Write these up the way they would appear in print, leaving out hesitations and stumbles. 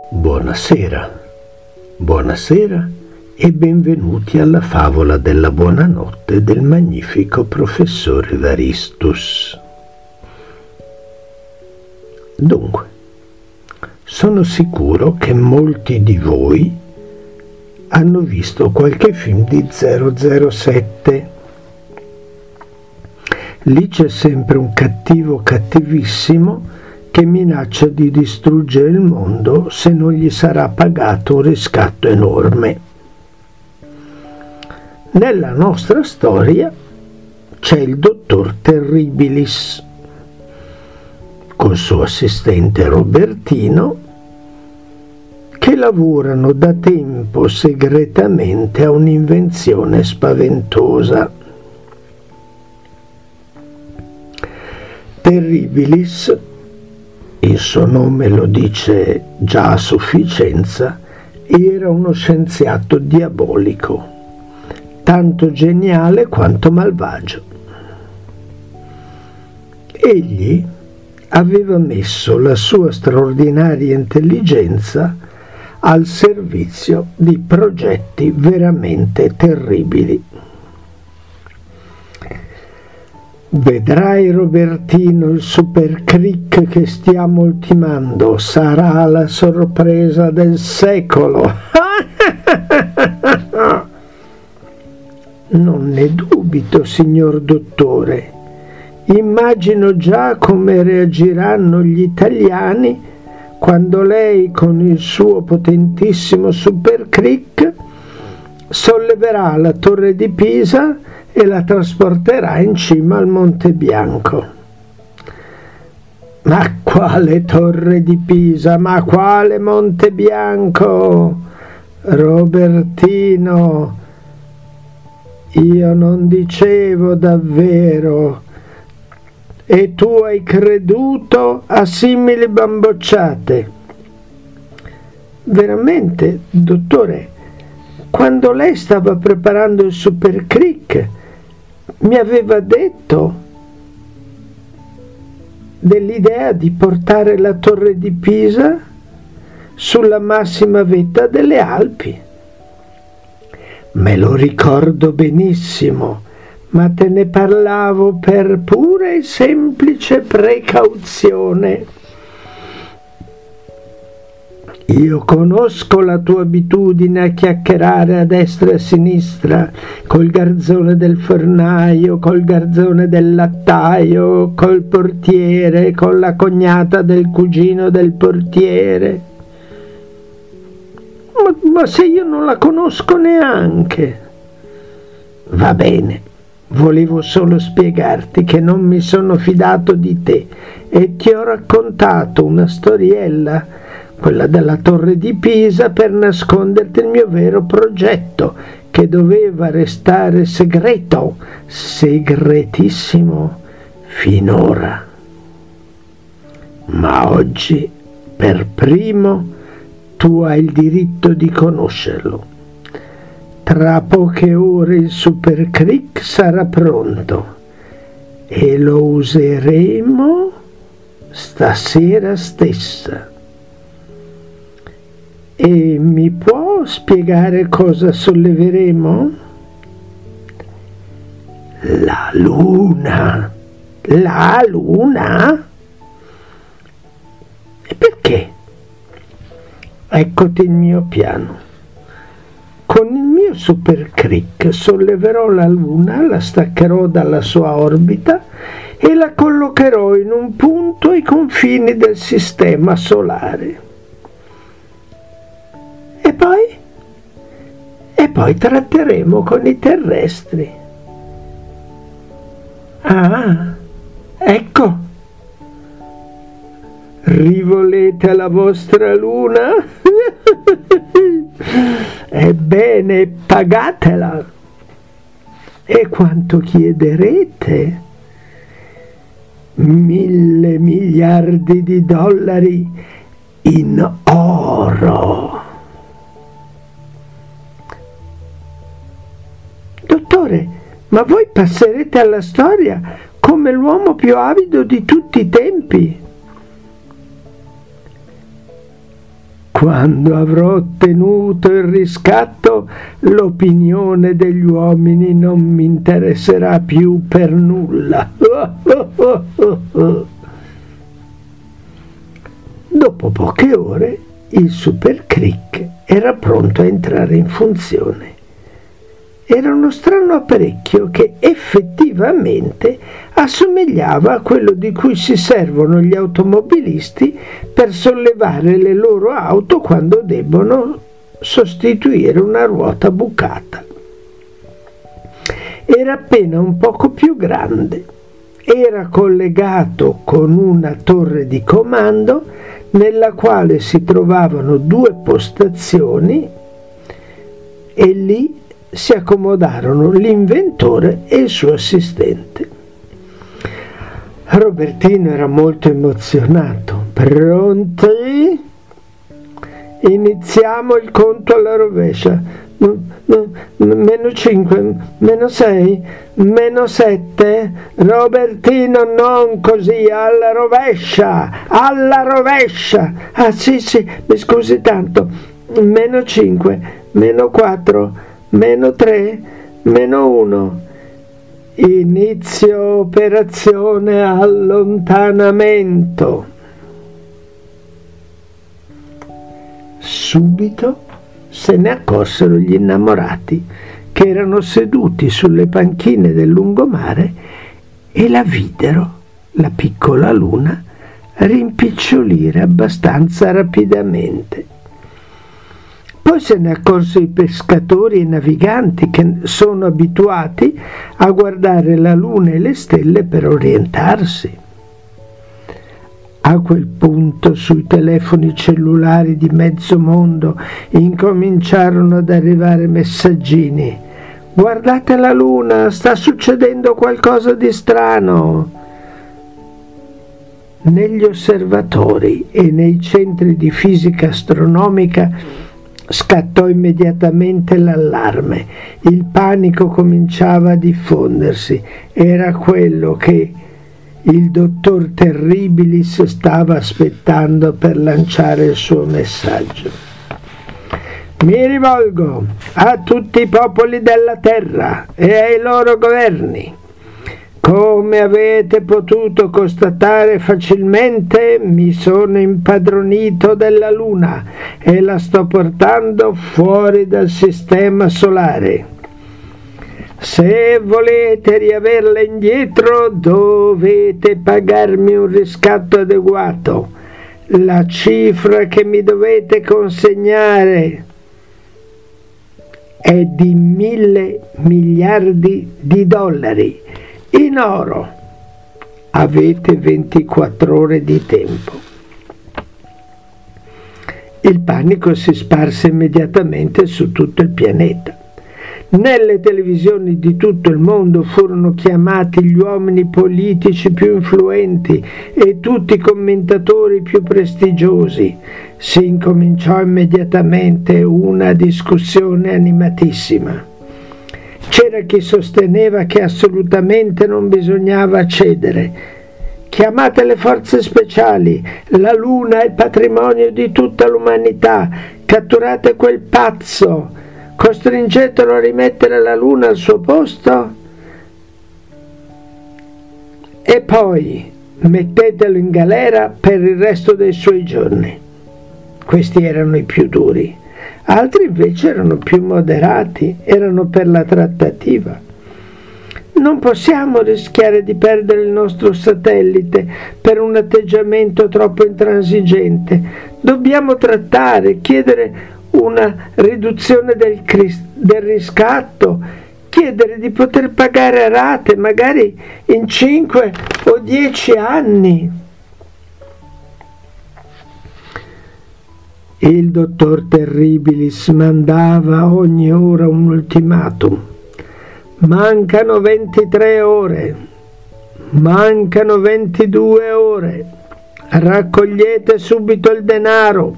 Buonasera, buonasera e benvenuti alla favola della buonanotte del magnifico professore Evaristus. Dunque, sono sicuro che molti di voi hanno visto qualche film di 007. Lì c'è sempre un cattivo cattivissimo che minaccia di distruggere il mondo se non gli sarà pagato un riscatto enorme. Nella nostra storia c'è il dottor Terribilis col suo assistente Robertino che lavorano da tempo segretamente a un'invenzione spaventosa. Terribilis, il suo nome lo dice già a sufficienza, era uno scienziato diabolico, tanto geniale quanto malvagio. Egli aveva messo la sua straordinaria intelligenza al servizio di progetti veramente terribili. Vedrai, Robertino, il super crick che stiamo ultimando sarà la sorpresa del secolo. Non ne dubito, signor dottore. Immagino già come reagiranno gli italiani quando lei con il suo potentissimo super crick solleverà la torre di Pisa e la trasporterà in cima al Monte Bianco. Ma quale torre di Pisa? Ma quale Monte Bianco? Robertino, io non dicevo davvero, e tu hai creduto a simili bambocciate. Veramente, dottore, quando lei stava preparando il super crick, mi aveva detto dell'idea di portare la torre di Pisa sulla massima vetta delle Alpi. Me lo ricordo benissimo, ma te ne parlavo per pura e semplice precauzione. Io conosco la tua abitudine a chiacchierare a destra e a sinistra, col garzone del fornaio, col garzone del lattaio, col portiere, con la cognata del cugino del portiere. Ma se io non la conosco neanche. Va bene, volevo solo spiegarti che non mi sono fidato di te e ti ho raccontato una storiella, quella della torre di Pisa, per nasconderti il mio vero progetto, che doveva restare segreto, segretissimo, finora. Ma oggi, per primo, tu hai il diritto di conoscerlo. Tra poche ore il super crick sarà pronto e lo useremo stasera stessa. E mi può spiegare cosa solleveremo? La luna. La luna? E perché? Eccoti il mio piano. Con il mio super crick solleverò la luna, la staccherò dalla sua orbita e la collocherò in un punto ai confini del sistema solare. E poi tratteremo con i terrestri. Ah, ecco. Rivolete alla vostra luna? Ebbene, pagatela. E quanto chiederete? 1.000 miliardi di dollari in oro. Dottore, ma voi passerete alla storia come l'uomo più avido di tutti i tempi. Quando avrò ottenuto il riscatto, l'opinione degli uomini non mi interesserà più per nulla. Dopo poche ore il Super Crick era pronto a entrare in funzione. Era uno strano apparecchio che effettivamente assomigliava a quello di cui si servono gli automobilisti per sollevare le loro auto quando debbono sostituire una ruota bucata. Era appena un poco più grande, era collegato con una torre di comando nella quale si trovavano 2 postazioni e lì si accomodarono l'inventore e il suo assistente. Robertino era molto emozionato. Pronti? Iniziamo il conto alla rovescia. -5, -6, -7. Robertino, non così, alla rovescia, alla rovescia. Ah sì, mi scusi tanto. -5, -4, -3, -1. Inizio operazione allontanamento. Subito se ne accorsero gli innamorati, che erano seduti sulle panchine del lungomare e la videro, la piccola luna, rimpicciolire abbastanza rapidamente. Poi se ne accorsero i pescatori e i naviganti, che sono abituati a guardare la luna e le stelle per orientarsi. A quel punto sui telefoni cellulari di mezzo mondo incominciarono ad arrivare messaggini. Guardate la luna, sta succedendo qualcosa di strano. Negli osservatori e nei centri di fisica astronomica scattò immediatamente l'allarme. Il panico cominciava a diffondersi. Era quello che il dottor Terribilis stava aspettando per lanciare il suo messaggio. Mi rivolgo a tutti i popoli della terra e ai loro governi. Come avete potuto constatare facilmente, mi sono impadronito della Luna e la sto portando fuori dal sistema solare. Se volete riaverla indietro, dovete pagarmi un riscatto adeguato. La cifra che mi dovete consegnare è di 1.000 miliardi di dollari in oro. Avete 24 ore di tempo. Il panico si sparse immediatamente su tutto il pianeta. Nelle televisioni di tutto il mondo furono chiamati gli uomini politici più influenti e tutti i commentatori più prestigiosi. Si incominciò immediatamente una discussione animatissima. C'era chi sosteneva che assolutamente non bisognava cedere. Chiamate le forze speciali, la Luna è il patrimonio di tutta l'umanità, catturate quel pazzo, costringetelo a rimettere la Luna al suo posto e poi mettetelo in galera per il resto dei suoi giorni. Questi erano i più duri. Altri invece erano più moderati, erano per la trattativa. Non possiamo rischiare di perdere il nostro satellite per un atteggiamento troppo intransigente. Dobbiamo trattare, chiedere una riduzione del riscatto, chiedere di poter pagare a rate, magari in 5 o 10 anni. Il dottor Terribilis mandava ogni ora un ultimatum. Mancano 23 ore, mancano 22 ore, raccogliete subito il denaro.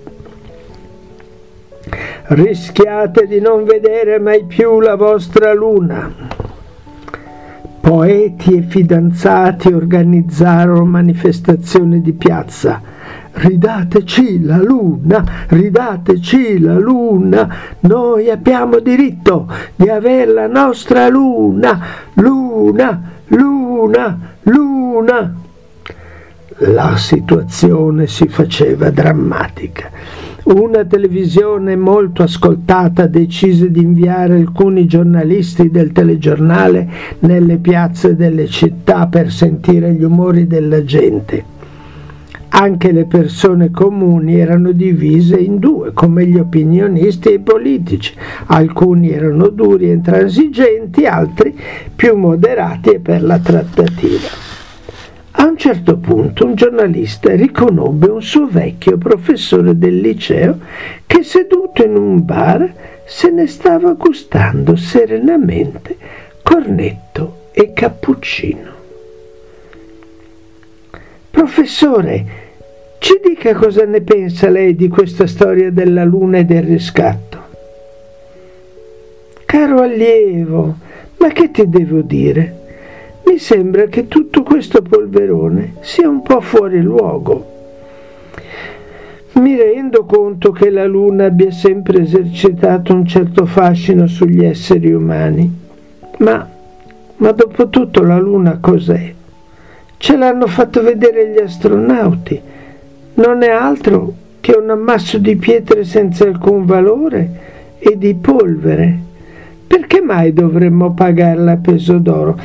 Rischiate di non vedere mai più la vostra luna. Poeti e fidanzati organizzarono manifestazioni di piazza. ridateci la luna, ridateci la luna, noi abbiamo diritto di avere la nostra luna, luna, luna, luna. La situazione si faceva drammatica. Una televisione molto ascoltata decise di inviare alcuni giornalisti del telegiornale nelle piazze delle città per sentire gli umori della gente. Anche le persone comuni erano divise in due, come gli opinionisti e i politici. Alcuni erano duri e intransigenti, altri più moderati e per la trattativa. A un certo punto un giornalista riconobbe un suo vecchio professore del liceo che, seduto in un bar, se ne stava gustando serenamente cornetto e cappuccino. «Professore, ci dica cosa ne pensa lei di questa storia della luna e del riscatto». «Caro allievo, ma che ti devo dire? Mi sembra che tutto questo polverone sia un po' fuori luogo. Mi rendo conto che la luna abbia sempre esercitato un certo fascino sugli esseri umani, ma dopo tutto la luna cos'è? Ce l'hanno fatto vedere gli astronauti. Non è altro che un ammasso di pietre senza alcun valore e di polvere. Perché mai dovremmo pagarla a peso d'oro?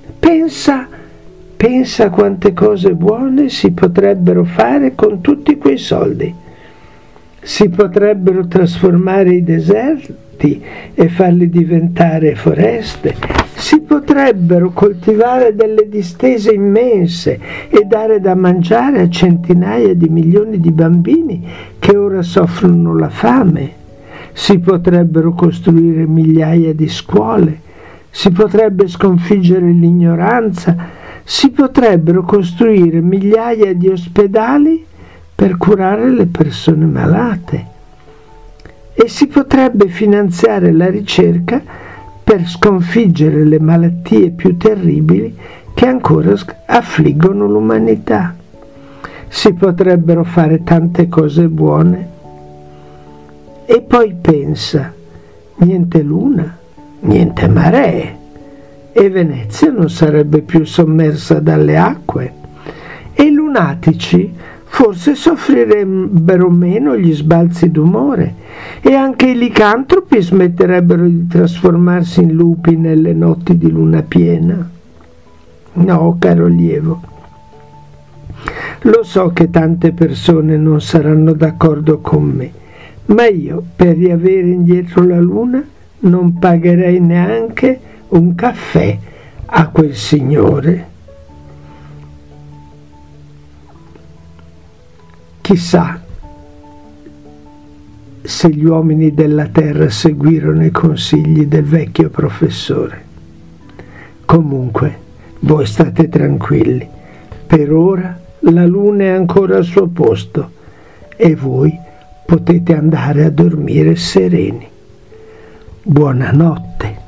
Pensa quante cose buone si potrebbero fare con tutti quei soldi. Si potrebbero trasformare i deserti e farli diventare foreste. Si potrebbero coltivare delle distese immense e dare da mangiare a centinaia di milioni di bambini che ora soffrono la fame. Si potrebbero costruire migliaia di scuole. Si potrebbe sconfiggere l'ignoranza, si potrebbero costruire migliaia di ospedali per curare le persone malate e si potrebbe finanziare la ricerca per sconfiggere le malattie più terribili che ancora affliggono l'umanità. Si potrebbero fare tante cose buone. E poi pensa, niente luna, niente maree, e Venezia non sarebbe più sommersa dalle acque, e i lunatici forse soffrirebbero meno gli sbalzi d'umore, e anche i licantropi smetterebbero di trasformarsi in lupi nelle notti di luna piena. No, caro allievo, lo so che tante persone non saranno d'accordo con me, ma io per riavere indietro la luna non pagherei neanche un caffè a quel signore. Chissà se gli uomini della terra seguirono i consigli del vecchio professore. Comunque, voi state tranquilli. Per ora la luna è ancora al suo posto e voi potete andare a dormire sereni. Buonanotte.